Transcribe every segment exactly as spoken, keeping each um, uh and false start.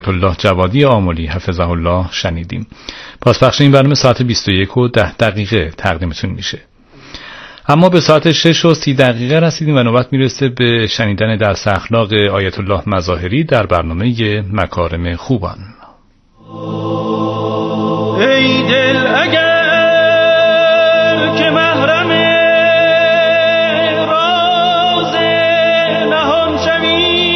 الله جوادی آملی حفظه الله شنیدیم. پاسپخش این برنامه ساعت بیست و یک و ده دقیقه تقدیمتون میشه. اما به ساعت شش و سی دقیقه رسیدیم و نوبت میرسه به شنیدن درس اخلاق آیت الله مظاهری در برنامه مکارم خوبان. ای دل اگر که محرم راز نهان شوی،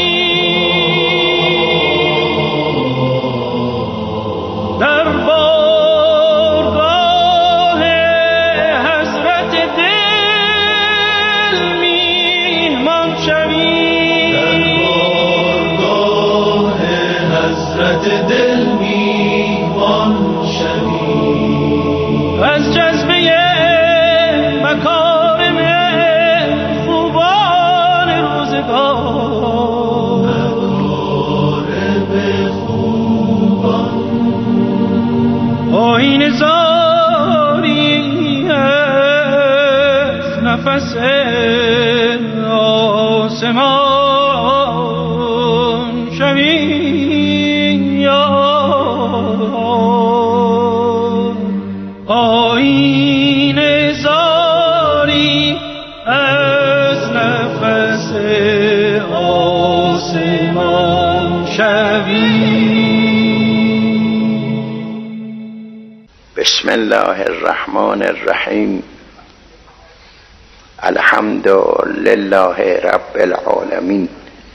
در بارگاه حضرت دل میهمان شوی، در بارگاه حضرت دل میهمان شوی، از جذبه مکارم خوبان روزگار، مکارم خوبان آیین زاری از نفس آسمان شوی، یا آیین زاری از نفس آسمان شوی. بسم الله الرحمن الرحیم. الحمد لله رب العالمین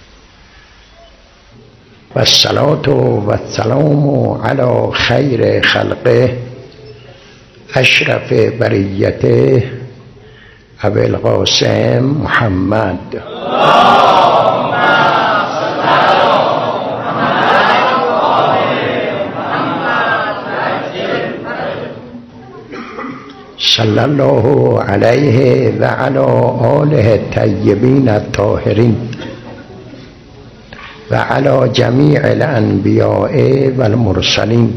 و الصلاة و السلام علی خیر خلقه اشرف بریته ابی القاسم محمد. صلی الله علیه و علی آله الطیبین الطاهرین و علی جمیع الانبیاء و المرسلین،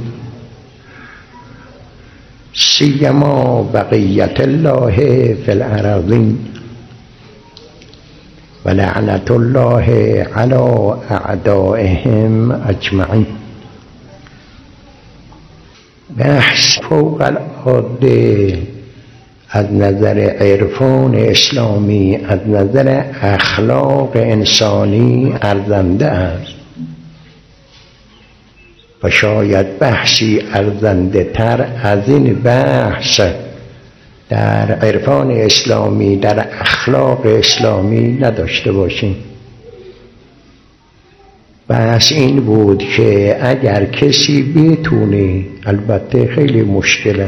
سیما بقیت الله فی الارضین و لعنت الله علی اعدائهم اجمعین. بحث فوق العاده از نظر عرفان اسلامی، از نظر اخلاق انسانی ارزنده است و شاید بحثی ارزنده تر از این بحث در عرفان اسلامی، در اخلاق اسلامی نداشته باشیم. بحث این بود که اگر کسی بتونه، البته خیلی مشکله،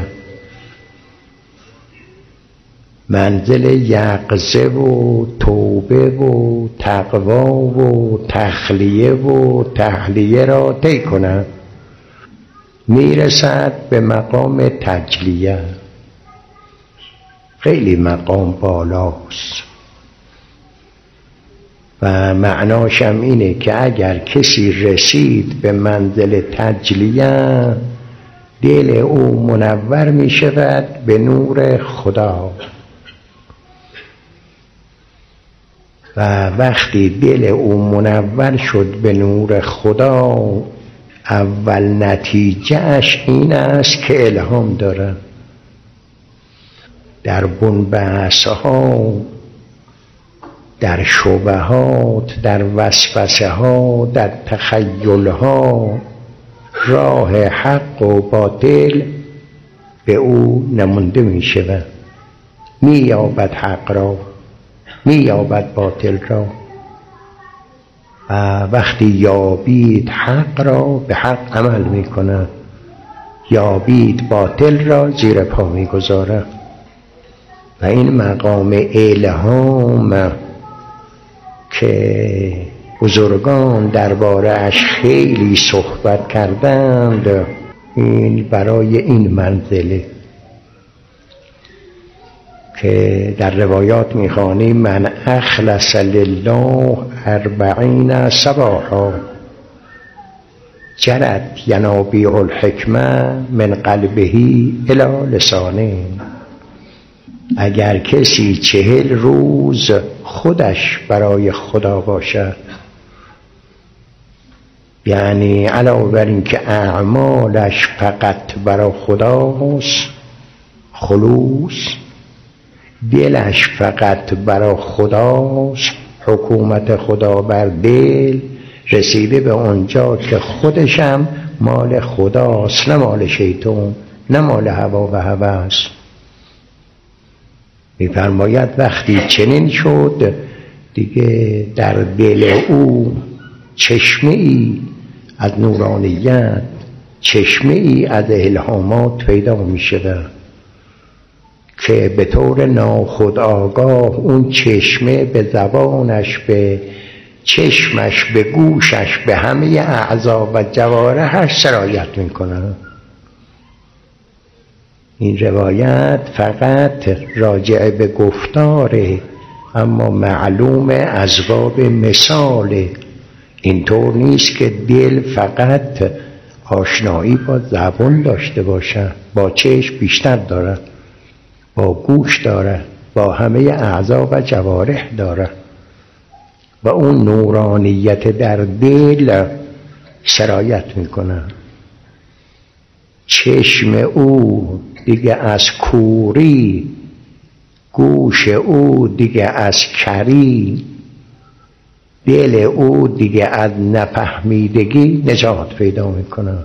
منزل یقظه و توبه و تقوا و تخلیه و تحلیه را طی کند، میرسد به مقام تجلیه. خیلی مقام بالاست و معناشم اینه که اگر کسی رسید به منزل تجلیه، دل او منور می شود به نور خدا و وقتی دل او منور شد به نور خدا، اول نتیجه اش این است که الهام دارد در بنبحث ها، در شبهات، در وسوسه ها، در تخیل ها، راه حق و باطل به او نمونده می شود. می یابد حق را، می یابد باطل را و وقتی یابید حق را به حق عمل می کند، یابید باطل را زیر پا می گذارد. و این مقام الهام که بزرگان درباره اش خیلی صحبت کردند، این برای این منزله که در روایات میخوانیم من اخلص لله اربعین صباحا جرت ینابیع الحکمه من قلبه الی لسانه. اگر کسی چهل روز خودش برای خدا باشد یعنی علاوه بر این که اعمالش فقط برای خداست خلوص، دلش فقط برای خداست، حکومت خدا بر دل، رسیده به اونجا که خودشم مال خداست، نه مال شیطان، نه مال هوا و هوس. می‌فرماید وقتی چنین شد دیگه در دل او چشمه ای از نورانیت، چشمه ای از الهامات پیدا می شود که به طور ناخودآگاه اون چشمه به زبانش، به چشمش، به گوشش، به همه اعضا و جوارحش سرایت می کنه. این روایت فقط راجع به گفتاره، اما معلوم از باب مثاله. اینطور نیست که دل فقط آشنایی با زبان داشته باشه، با چشم بیشتر داره، با گوش داره، با همه اعضا و جوارح داره و اون نورانیت در دل سرایت میکنه. چشم او دیگه از کوری، گوش او دیگه از کری، دل او دیگه از نفهمیدگی نجات پیدا میکنه.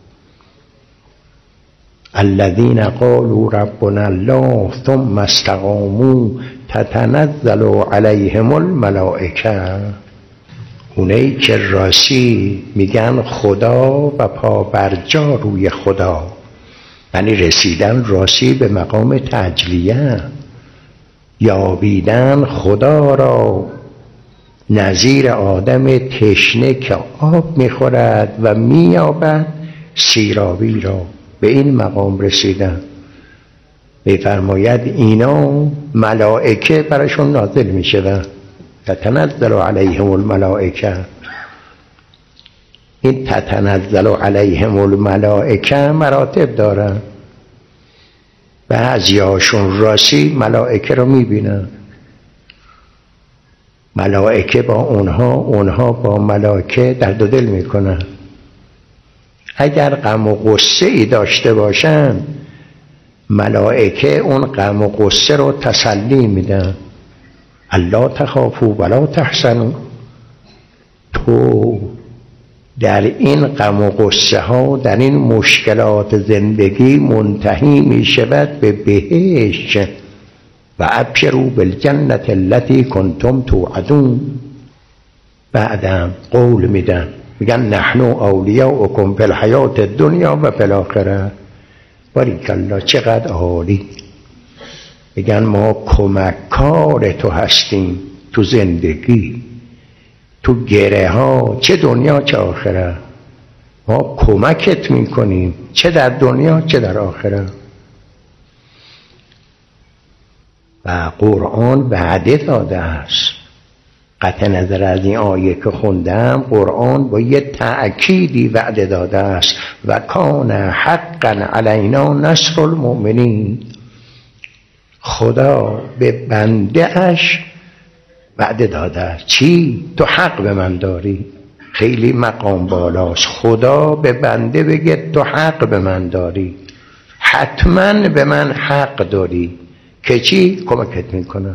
الذين قالوا ربنا الله ثم استقاموا تتنزل عليهم الملائکه. اونایی که راستی میگن خدا و پا برجا روی خدا، یعنی رسیدن راستی به مقام تجلیه، یابیدن خدا را نظیر آدم تشنه که آب میخورد و مییابد سیرابی را، به این مقام رسیدن. میفرماید اینا ملائکه براشون نازل میشه، تتنزل علیهم الملائکه. این تتنزل علیهم الملائکه مراتب دارن. بعضیاشون راستی ملائکه رو میبینن، ملائکه با اونها، اونها با ملائکه درد و دل میکنن. اگر غم و غصه ای داشته باشن، ملائکه اون غم و غصه رو تسلی میدن. الا تخافوا ولا تحزنوا. تو در این غم و غصه ها، در این مشکلات زندگی منتهی می شود به بهشت. و ابشروا بالجنة التي کنتم توعدون. بعدم قول میدن، میگن نحن اولیاؤکم فی الحیات الدنیا و فی الاخره. باریکالله، چقدر عالی. میگن ما کمککار تو هستیم تو زندگی، تو گره ها، چه دنیا چه آخره. ما کمکت میکنیم چه در دنیا چه در آخره. و قرآن وعده داده است. قطع نظر از این آیه که خوندم، قرآن با یه تأکیدی وعده داده است. و کان حقا علینا نصر المؤمنین. خدا به بنده اش وعده داده است. چی؟ تو حق به من داری. خیلی مقام بالاست. خدا به بنده بگه تو حق به من داری، حتما به من حق داری که چی؟ کمکت میکنه.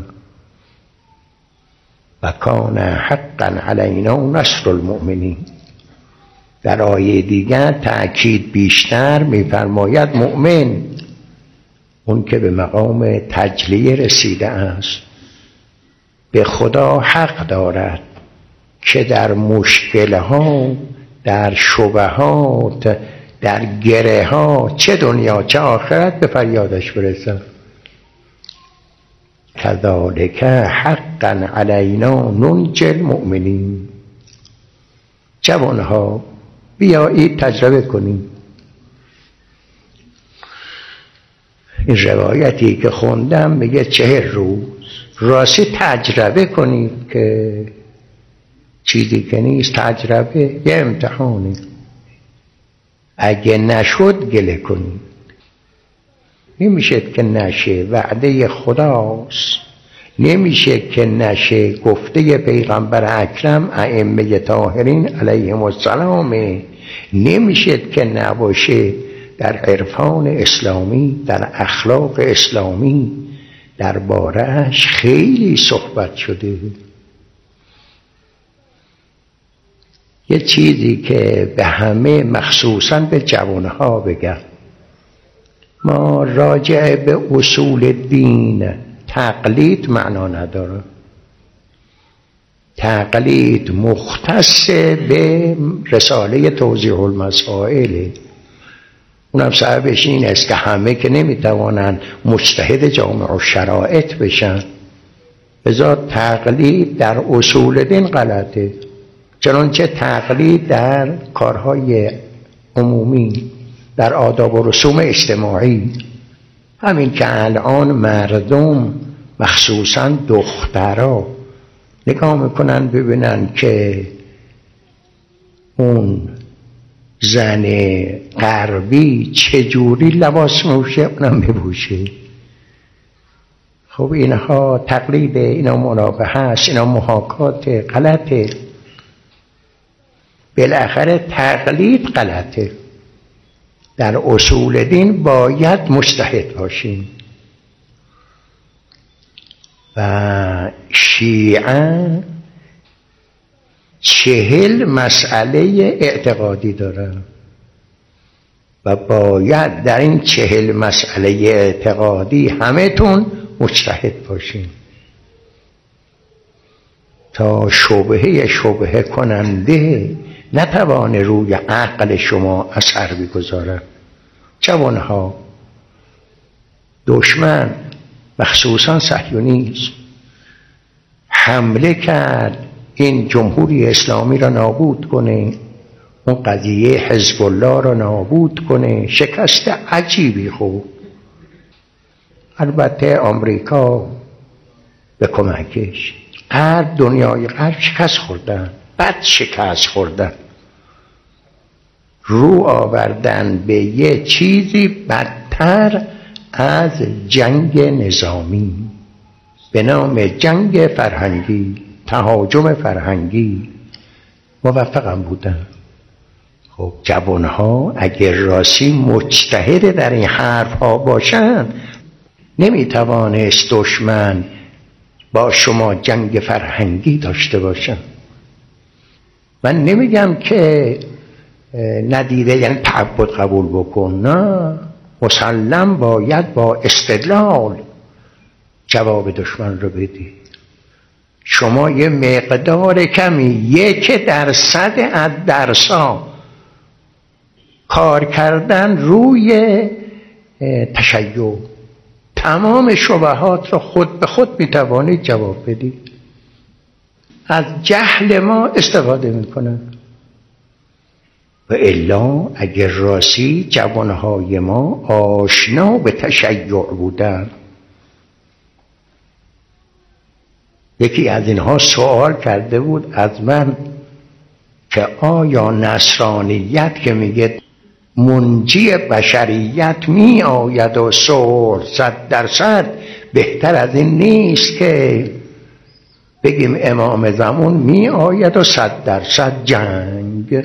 و کان حقا علینا نصر المؤمنین. در آیه دیگر تأکید بیشتر میفرماید مؤمن، اون که به مقام تجلیه رسیده است، به خدا حق دارد که در مشکلها، در شبهات، در گره ها، چه دنیا چه آخرت، به فریادش برسد. کذالک حقا علینا ننجی المؤمنین. جوانها بیایید تجربه کنیم. این روایتی که خوندم میگه چهر روز راستی تجربه کنید که چیزی که نیست تجربه، یه امتحانی. اگه نشد گله کنید. نمیشه که نشه، وعده خداست. نمیشه که نشه گفته پیغمبر اکرم ائمه طاهرین علیهم السلام، نمیشه که نباشه در عرفان اسلامی، در اخلاق اسلامی در باره‌اش خیلی صحبت شده. یه چیزی که به همه مخصوصاً به جوانها بگم، ما راجع به اصول دین تقلید معنا نداره. تقلید مختص به رساله توضیح المسائل، اونم سببش این است که همه که نمیتوانن مجتهد جامع الشرائط بشن، لذا تقلید در اصول دین غلطه. چنانچه تقلید در کارهای عمومی، در آداب و رسوم اجتماعی، همین که الان مردم مخصوصاً دخترها نگاه میکنن ببینن که اون زن غربی چجوری لباس میپوشه اونم بپوشه. خب اینها تقلید، اینا منابه هست، اینا محاکات غلطه. بالاخره تقلید غلطه. در اصول دین باید مجتهد باشیم. و شیعه چهل مسئله اعتقادی داره و باید در این چهل مسئله اعتقادی همه تون مجتهد باشیم تا شبهه شبهه کننده نتوانه روی عقل شما اثر بگذاره. جوانها، دشمن مخصوصا صهیونیسم حمله کرد این جمهوری اسلامی را نابود کنه، اون قضیه حزب الله را نابود کنه، شکست عجیبی. خوب البته آمریکا به کمکش، هر دنیای غرب شکست خوردن، بد شکست خوردن، رو آوردن به یه چیزی بدتر از جنگ نظامی به نام جنگ فرهنگی، تهاجم فرهنگی. موفقم بودن. خب جوانها اگر راستی مجتهد در این حرف ها باشن، نمیتوانست دشمن با شما جنگ فرهنگی داشته باشن. من نمیگم که ندیده یعنی تعبد قبول بکن، نه، مسلم باید با استدلال جواب دشمن رو بدی. شما یه مقدار کمی، یک درصد از درسا کار کردن روی تشیع، تمام شبهات رو خود به خود میتوانید جواب بدید. از جهل ما استفاده میکنن. و الا اگر راستی جوانهای ما آشنا به تشیع بودن. یکی از اینها سوال کرده بود از من که آیا نصرانیت که میگه منجی بشریت می آید و صلح صد درصد، بهتر از این نیست که بگیم امام زمان می آید و صد درصد جنگ؟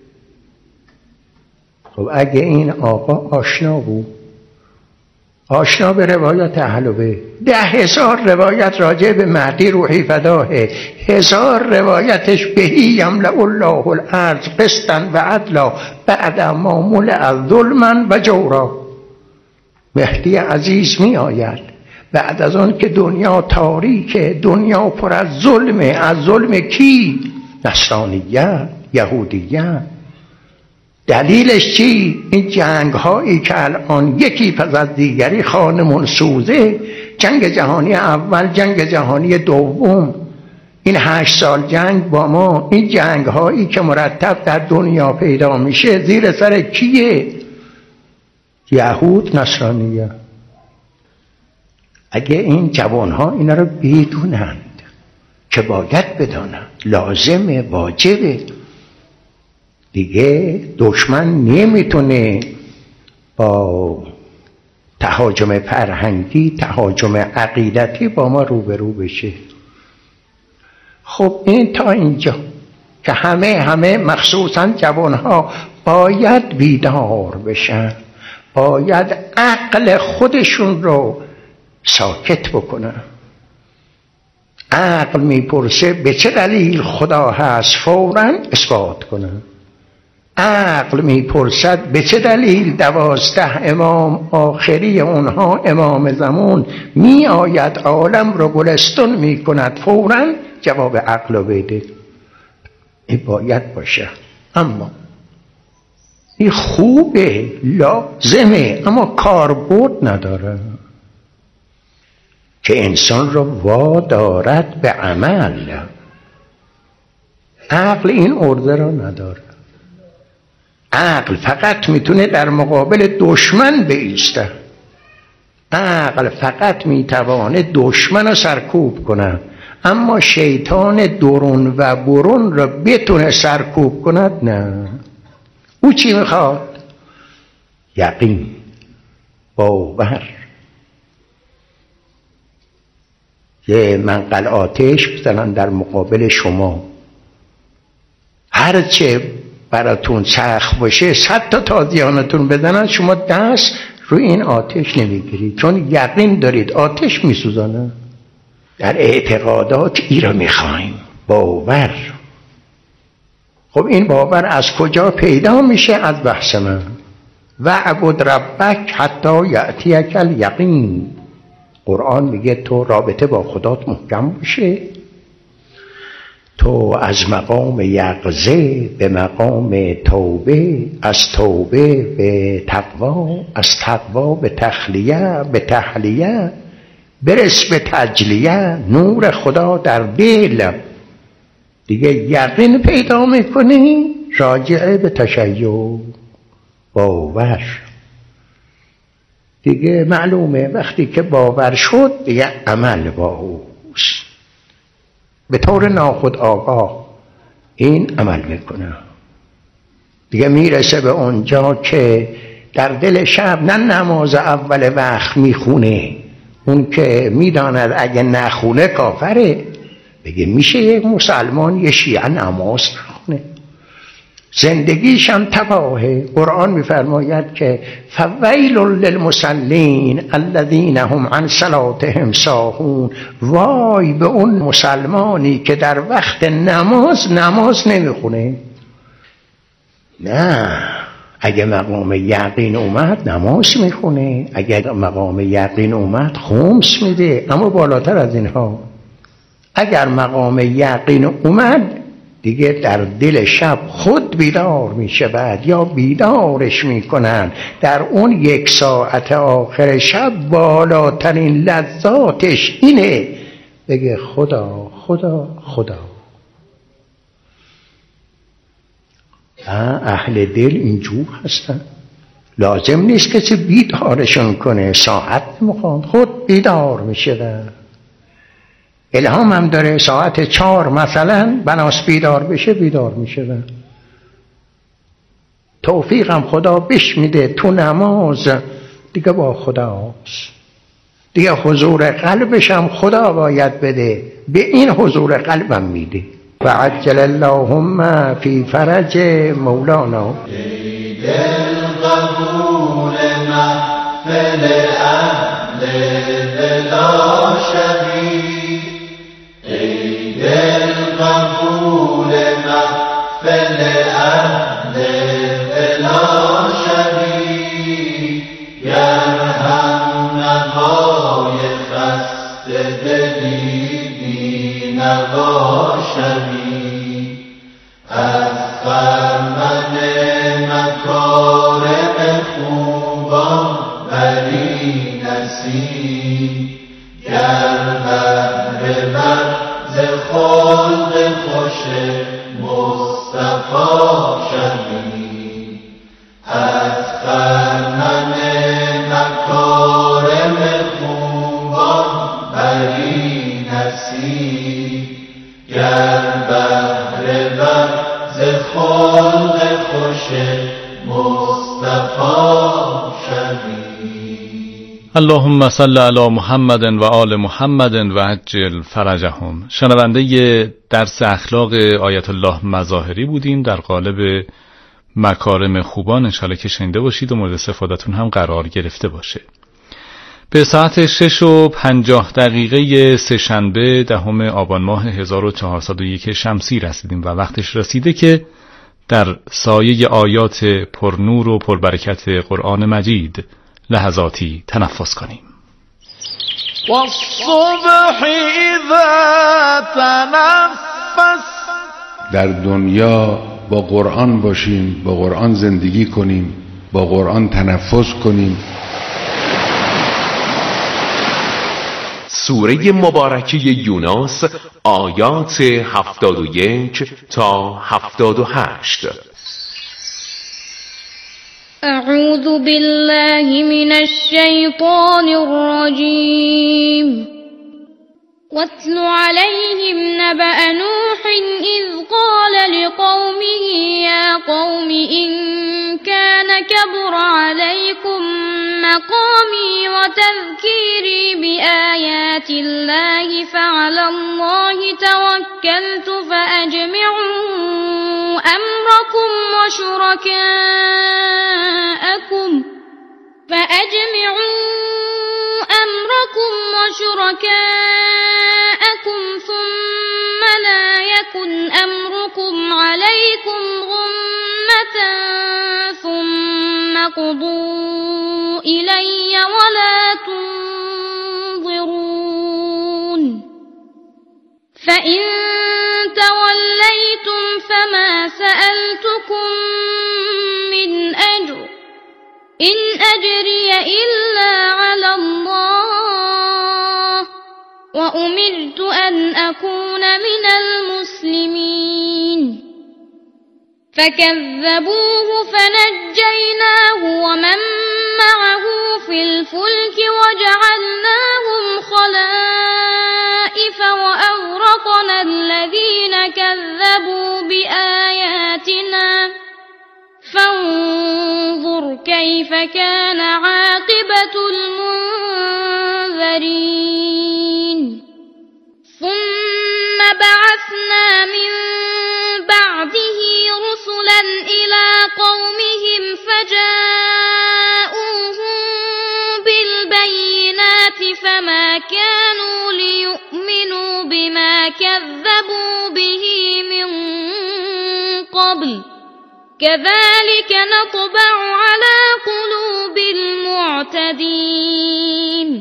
خب اگه این آقا آشنا بود، آشنا به روایت اهل بیت، ده هزار روایت راجع به مهدی روحی فداه، هزار روایتش بهی یملأ الله الارض قسطا و عدلا بعد ما ملئ ظلما و جورا. مهدی عزیز می آید بعد از آن که دنیا تاریکه، دنیا پر از ظلمه. از ظلم کی؟ نصرانیت، یهودیت. دلیلش چی؟ این جنگ هایی که الان یکی پس از دیگری خانمون سوزه، جنگ جهانی اول، جنگ جهانی دوم، این هشت سال جنگ با ما، این جنگ هایی که مرتب در دنیا پیدا میشه زیر سر کیه؟ یهود، نصرانیه. اگه این جوان ها اینا رو بدونند که باید بدانند، لازمه، واجبه، دیگه دشمن نمیتونه با تهاجم فرهنگی، تهاجم عقیدتی با ما روبرو بشه. خب این تا اینجا که همه همه مخصوصا جوانها باید بیدار بشن، باید عقل خودشون رو ساکت بکنن. عقل میپرسه به چه دلیل خدا هست، فوراً اثبات کنن. عقل میپرسد به چه دلیل دوازده امام آخری اونها امام زمان می آید عالم رو گلستون می کند، فوراً جواب عقل رو بده. این باید باشه، اما این خوبه، لازمه، اما کاربرد نداره که انسان رو وادارد به عمل. عقل این ارده رو نداره. عقل فقط میتونه در مقابل دشمن بایسته. عقل فقط میتوانه دشمن رو سرکوب کنه، اما شیطان درون و برون رو بتونه سرکوب کند نه. او چی میخواد؟ یقین، باور. یه منقل آتش بزنن در مقابل شما، هرچه براتون سخت باشه صد تا تازیانتون بزنن، شما دست روی این آتش نمیگیرید، چون یقین دارید آتش میسوزانه. در اعتقادات ای را میخوایم، باور. خب این باور از کجا پیدا میشه؟ از بحث من وعبد ربک حتی یأتیک الیقین. قرآن میگه تو رابطه با خدات محکم باشه، تو از مقام یقظه به مقام توبه، از توبه به تقوا، از تقوا به تخلیه، به تحلیه برس به تجلیه، نور خدا در دل. دیگه یقین پیدا میکنی، راجعه به تشیع، باور. دیگه معلومه وقتی که باور شد دیگه عمل با اوست. به طور ناخودآگاه این عمل میکنه. دیگه میرسه به اونجا که در دل شب نه نماز اول وقت میخونه، اون که میداند اگه نخونه کافره، بگه میشه یک مسلمان یه شیعه نماز نخونه، زندگیش هم تباهه. قرآن میفرماید که فویل للمصلین الذین هم عن صلاتهم ساهون. وای به اون مسلمانی که در وقت نماز نماز نمیخونه. نه، اگه مقام یقین اومد نماز میخونه، اگه مقام یقین اومد خمس میده، اما بالاتر از اینها. اگر مقام یقین اومد دیگه در دل شب خود بیدار میشود یا بیدارش میکنن. در اون یک ساعت آخر شب بالاترین لذاتش اینه بگه خدا خدا خدا. اهل دل اینجور هستن، لازم نیست کسی بیدارشون کنه، ساعت میخوان، خود بیدار میشه. الهام هم داره ساعت چهار مثلا بناس بیدار بشه، بیدار میشه. توفیق هم خدا بش میده تو نماز، دیگه با خداست. دیگه حضور قلبش هم خدا باید بده، به این حضور قلبم میده. و عجل اللهم فی فرج مولانا. ای دل قبول محفل اهل بلا شبی، ای دل قبول محفل اهل بلا شبی، گرهم نوای خسته دلی بی نوا شبی، از خرمن مکارم خوبان بری نصیب، گر بهر بر ز خلق خوش مصطفی شوی، از خرمن مکارم خوبان بری نصیب، گر بهر بر ز خلق خوش مصطفی شوی. اللهم صل علی محمد و آل محمد و عجل فرجهم. شنونده درس اخلاق آیت الله مظاهری بودیم در قالب مکارم خوبان. انشاءالله که شنیده باشید و مورد استفادهتون هم قرار گرفته باشه. به ساعت شش و پنجاه دقیقه سه‌شنبه دهم آبان ماه هزار و چهارصد و یک شمسی رسیدیم و وقتش رسیده که در سایه آیات پرنور و پربرکت قرآن مجید لحظاتی تنفس کنیم. والصبح اذا تنفس. در دنیا با قرآن باشیم، با قرآن زندگی کنیم، با قرآن تنفس کنیم. سوره مبارکه یونس آیات هفتاد و یک تا هفتاد و هشت. اعوذ بالله من الشیطان الرجیم. واتل عليهم نبأ نوح إذ قال لقومه يا قوم إن كان كبر عليكم مقامي وتذكيري بآيات الله فعلى الله توكلت فأجمعوا أمركم وشركاءكم فأجمعوا أمركم وشركاءكم ثم لا يكن أمركم عليكم غمة ثم قضوا إلي ولا تنظرون. فإن توليتم فما سألتكم من أجر إن أجري إلا على الله وأمرت أن أكون من المسلمين. فكذبوه فنجيناه ومن معه في الفلك وجعلناهم خلائف وأغرقنا الذين كذبوا بآياتنا فانظر كيف كان عاقبة المنذرين. ثم بعثنا من بعده رسلا إلى قومهم فجاءوهم بالبينات فما كانوا ليؤمنوا بما كذبوا به من قبل كذلك نطبع على قلوب المعتدين.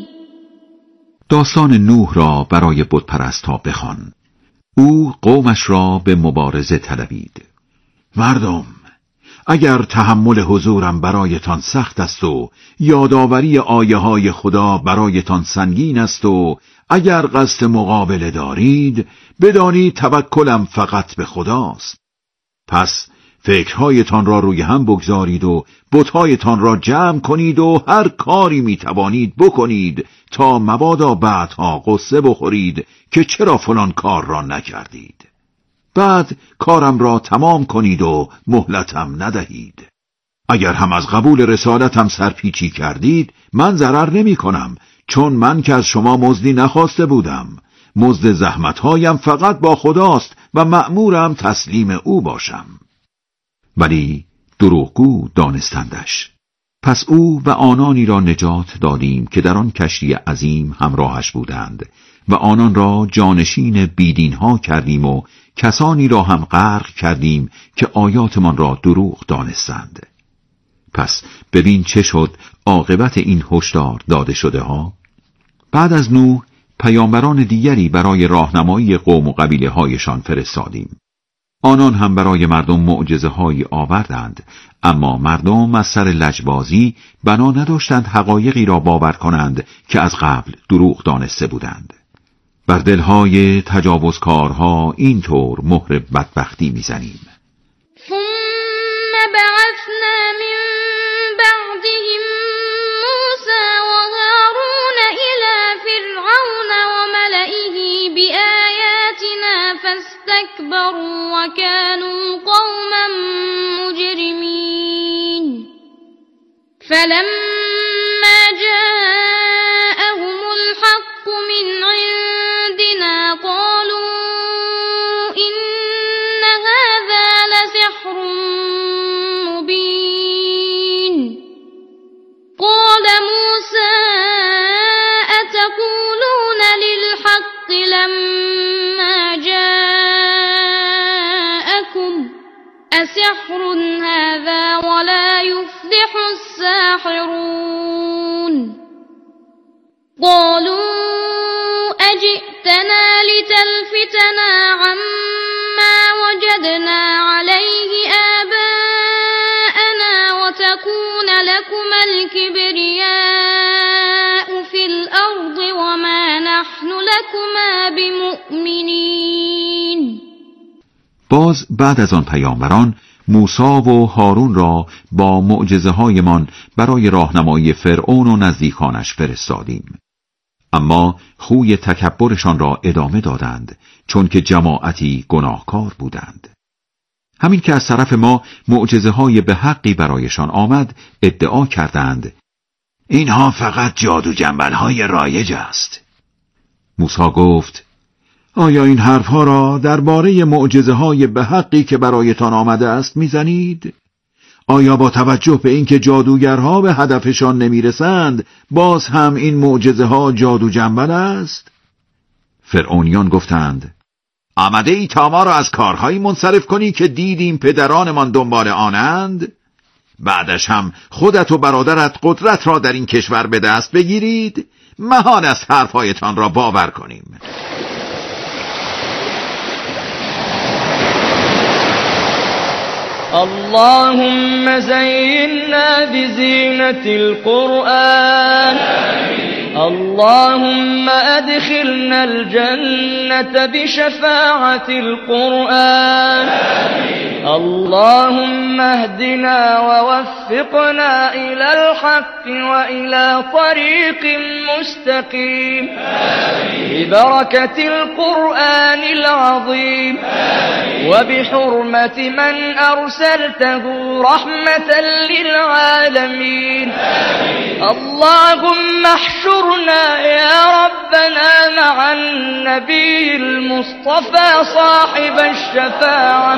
داستان نوح را برای بتپرست‌ها بخوان. او قومش را به مبارزه طلبید. مردم، اگر تحمل حضورم برایتان سخت است و یادآوری آیه های خدا برایتان سنگین است و اگر قصد مقابله دارید، بدانید توکلم فقط به خداست. پس فکرهایتان را روی هم بگذارید و بت‌هایتان را جمع کنید و هر کاری میتوانید بکنید تا مبادا بعدها قصه بخورید که چرا فلان کار را نکردید. بعد کارم را تمام کنید و مهلتم ندهید. اگر هم از قبول رسالتم سرپیچی کردید، من ضرر نمی کنم، چون من که از شما مزدی نخواسته بودم. مزد زحمتهایم فقط با خداست و مأمورم تسلیم او باشم. ولی دروغگو دانستندش. پس او و آنانی را نجات دادیم که در آن کشتی عظیم همراهش بودند و آنان را جانشین بیدینها کردیم و کسانی را هم غرق کردیم که آیاتمان را دروغ دانستند. پس ببین چه شد عاقبت این هشدار داده شده ها. بعد از نوح پیامبران دیگری برای راهنمایی قوم و قبیله هایشان فرستادیم. آنان هم برای مردم معجزه هایی آوردند، اما مردم از سر لجبازی بنا نداشتند حقایقی را باور کنند که از قبل دروغ دانسته بودند. بر دلهای تجاوزکارها اینطور مهر بدبختی میزنیم. ثم بعثنا من بعدهم موسى وهارون إلى فرعون وملئه بآياتنا فاستكبروا وكانوا قوما مجرمين. فلما جاء يفلح الساحرون قالوا أجئتنا لتلفتنا عما وجدنا عليه آباءنا وتكون لكما الكبرياء في الأرض وما نحن لكما بمؤمنين. باز بعد از آن پیامبران موسی و هارون را با معجزه هایمان برای راهنمایی فرعون و نزدیکانش فرستادیم. اما خوی تکبرشان را ادامه دادند چون که جماعتی گناهکار بودند. همین که از طرف ما معجزه های به حقی برایشان آمد ادعا کردند اینها فقط جادو جنبل های رایج است. موسی گفت آیا این حرفها را درباره معجزه های به حقی که برایتان آمده است میزنید؟ آیا با توجه به اینکه جادوگرها به هدفشان نمیرسند باز هم این معجزه ها جادو جنبل است؟ فرعونیان گفتند آمده ای تا ما را از کارهایی منصرف کنی که دیدیم پدرانمان دنبال آنند؟ بعدش هم خودت و برادرت قدرت را در این کشور به دست بگیرید؟ محال است حرفهایتان را باور کنیم. اللهم زينا بزينة القرآن اللهم أدخلنا الجنة بشفاعة القرآن اللهم اهدنا ووفقنا إلى الحق وإلى طريق مستقيم ببركة القرآن العظيم وبحرمة من أرسلته رحمة للعالمين اللهم احشرنا يا ربنا مع النبي المصطفى صاحب الشفاعة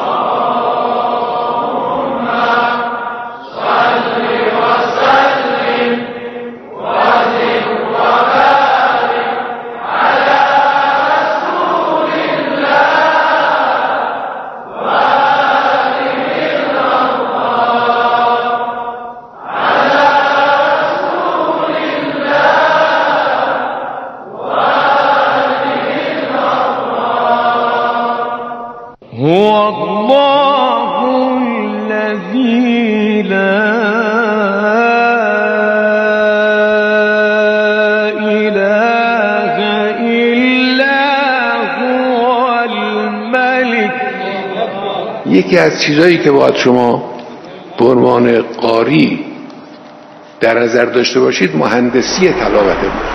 هو الله الذي لا إله إلا هو الملك. یکی از چیزایی که باید شما به عنوان قاری در نظر داشته باشید مهندسی تلاوته بود.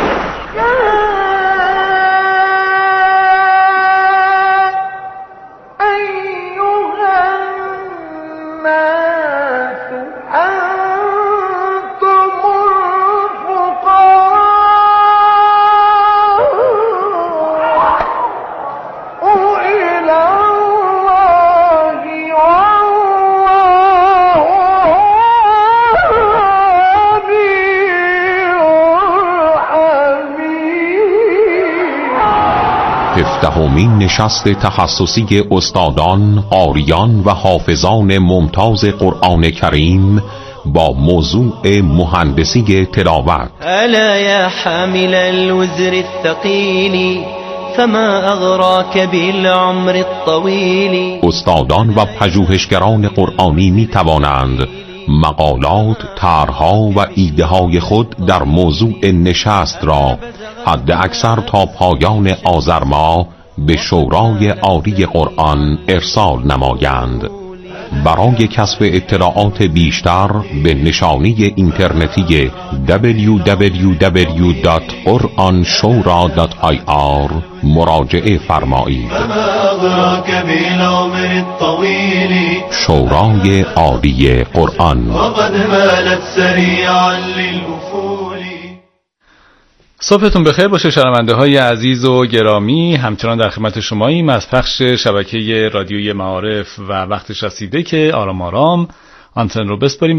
هفدهمین نشست تخصصی استادان، قاریان و حافظان ممتاز قرآن کریم با موضوع مهندسی تلاوت. الا یا حامل الوزر الثقیل فما اغراک بالعمر الطویل. استادان و پژوهشگران قرآنی می توانند مقالات، طرح‌ها و ایده‌های خود در موضوع نشست را حد اکثر تا پایان آذر ماه به شورای عالی قرآن ارسال نمایند. برای کسب اطلاعات بیشتر به نشانی اینترنتی دبلیو دبلیو دبلیو دات قرآن شورا دات آی آر مراجعه فرمایید. شورای عالی قرآن. صبحتون بخیر باشه شنونده های عزیز و گرامی. همچنان در خدمت شماییم از پخش شبکه رادیوی معارف و وقتش رسیده که آرام آرام آنتن رو بسپاریم